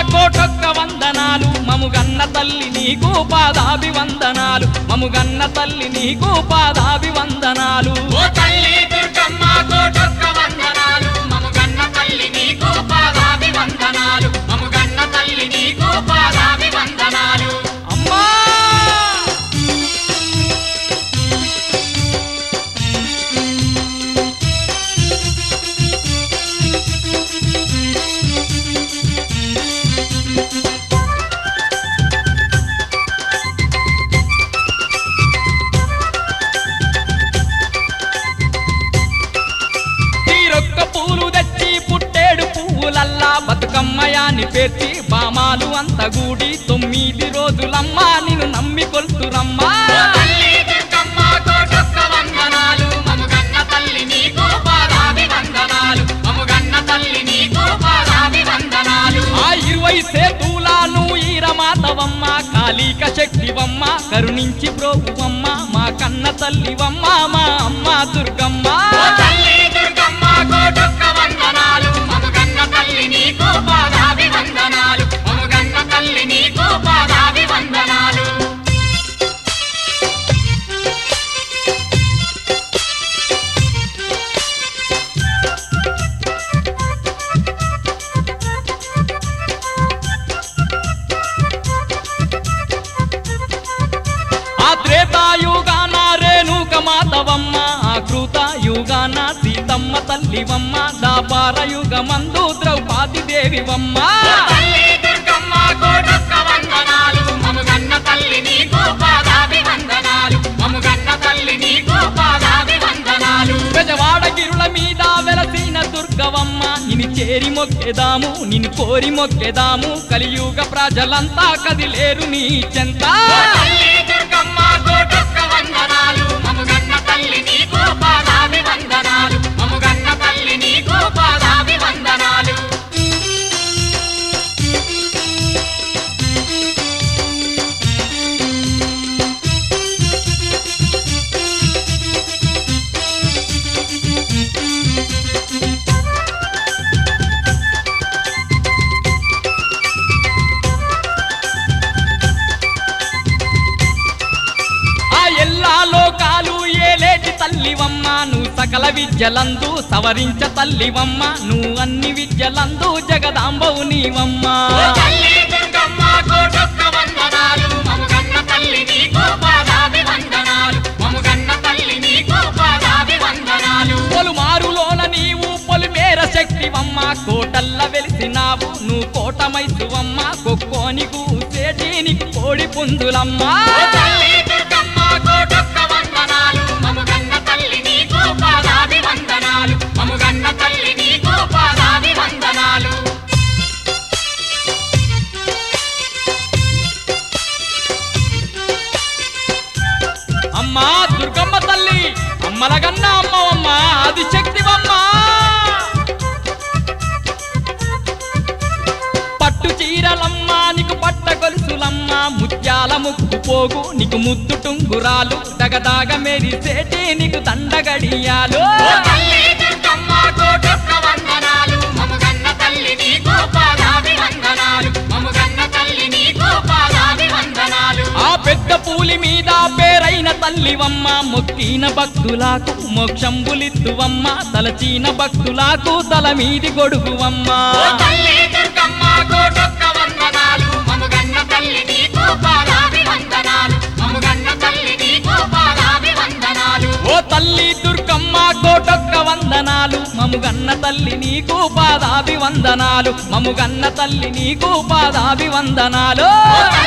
కోటొక్క వందనాలు మముగన్న తల్లి నీకు పాదాభివందనాలు మముగన్న తల్లి నీకు పాదాభివందనాలు ఓ తల్లి దుర్గమ్మ కోటొక్క వందనాలు మముగన్న తల్లి నీకు పాదాభివందనాలు మముగన్న తల్లి నీకు పాదాభివందనాలు అమ్మా బతుకమ్మయాని పేర్చి బామాలు అంత గూడి 9 రోజులమ్మా నిన్ను నమ్మి కొల్తురమ్మా తల్లి దుర్గమ్మ కోటొక్క వందనాలు మముగన్న తల్లి నీకు పాదాభివందనాలు మముగన్న తల్లి నీకు పాదాభివందనాలు ఆ 20 సేతులాను ఈరమాతవమ్మ కాళిక శక్తివమ్మ కరుణించి బ్రోవువమ్మ మా కన్న తల్లివమ్మ మా అమ్మ దుర్గమ్మ తల్లి దుర్గమ్మ కోటొక్క వందనాలు మముగన్న తల్లి నీకు పాదాభివందనాలు మముగన్న తల్లి నీకు పాదాభివందనాలు ఆ త్రేతాయుగాన రేణుక మాతవమ్మ ఆ కృతయుగాన సీతమ్మ తల్లివమ్మ దాపార యుగమందు ద్రౌపది దేవివమ్మ తల్లి దుర్గమ్మ కోటొక్క వందనాలు మముగన్న తల్లి నీకు పాదాభివందనాలు మముగన్న తల్లి నీకు పాదాభివందనాలు గజవాడ గిరుల మీద వెలసిన దుర్గవమ్మ నిన్ను చేరి మొక్కెదాము నిన్ను కోరి మొక్కెదాము కలియుగ ప్రజలంతా కదిలేరు నీ చెంత తల్లి దుర్గమ్మ కోటొక్క వందనాలు మముగన్న తల్లి నీకు పాదాభివందనాలు మముగన్న తల్లి నీకు పాదాభివందనాలు తల్లివమ్మ నువ్వు సకల విద్యలందు సవరించ తల్లివమ్మ నువ్వు అన్ని విద్యలందు జగదాంబవు నీవమ్మ తల్లి దుర్గమ్మ కోటొక్క వందనాలు మముగన్న తల్లి నీకు పాదాభివందనాలు మముగన్న తల్లి నీకు పాదాభివందనాలు పొలుమారులోన నీవు పొలిమేర శక్తివమ్మ కోటల్ల వెలిసినావు నువ్వు కోటమైసువమ్మ కొక్కోని కూసేటి నీకు కోడి పుంజులమ్మ తల్లి దుర్గమ్మ కోటొక్క వందనాలు మముగన్న తల్లి నీకు పాదాభివందనాలు మముగన్న తల్లి నీకు పాదాభివందనాలు అమ్మా దుర్గమ్మ తల్లి అమ్మలగన్న అమ్మవమ్మ ఆది శక్తివమ్మ పట్టు చీరలమ్మ నీకు పట్ట గొలుసులమ్మ ముత్యాల ముక్కు పోగు నీకు ముద్దు టుంగురాలు దగదాగ మెరిసేటి నీకు దండగడియాలు తల్లి దుర్గమ్మ కోటొక్క వందనాలు మముగన్న తల్లి నీకు పాదాభివందనాలు మముగన్న తల్లి నీకు పాదాభివందనాలు ఆ పెద్ద పూలి మీద పేరైన తల్లివమ్మ మొక్కిన భక్తులకు మోక్షంబులిద్దువమ్మ తలచీన భక్తులకు తల మీది గొడుగువమ్మ తల్లి దుర్గమ్మ కోటొక్క వందనాలు మముగన్న తల్లి నీకు పాదాభివందనాలు మముగన్న తల్లి నీకు పాదాభివందనాలు ఓ తల్లి దుర్గమ్మ కోటొక్క వందనాలు మముగన్న తల్లి నీకు పాదాభివందనాలు మముగన్న తల్లి నీకు పాదాభివందనాలు